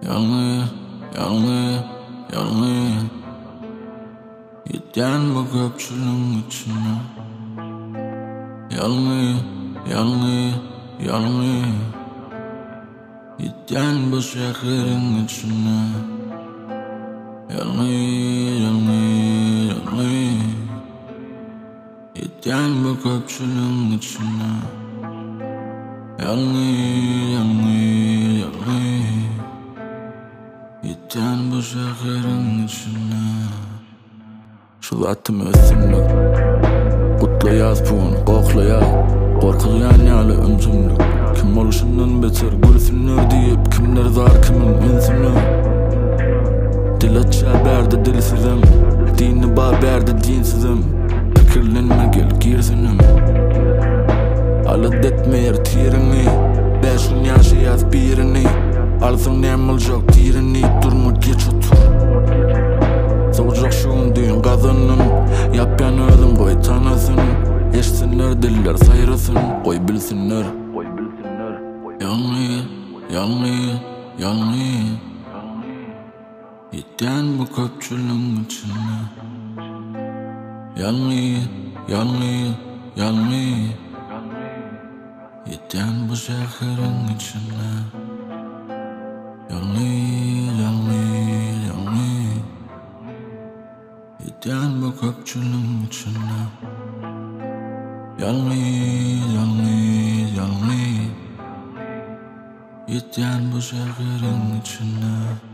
Yalnız, yalnız, yalnız Giden bu köpçülün içine. Yalnız, yalnız, yalnız Giden bu şehrin içine. Yalnız, yalnız, yalnız Giden bu köpçülün içine. Yalnız, yalnız, yalnız Giden bu şehrin içine. Şulatım ösümlük Kutlayaz puğun koklayaz Korkulayan yalı ömsümlük. Kim oluşundan beter gülsünü deyip kimler zar kimin ünsünü. Dil açar berdi dilsizim, dini bağ berdi dinsizim. Fikirlenme gel girsinim, alıp etmeyer tirini. Beşin yaşayaz birini, alsın nemil yok tirini. Durma geç otur, savcak şuun düğün kazanın. Yapyan özüm koy tanısın, eşsinler diller sayrasın, koy bilsinler. Yalnız, yalnız, yalnız Giden bu köpçülün içine. Yalnız, yalnız, yalnız Giden bu şehrin içine. Yalnız, yalnız, yalnız Giden bu köpçülün içine. Yalnız, yalnız, yalnız Giden bu şehrin içine.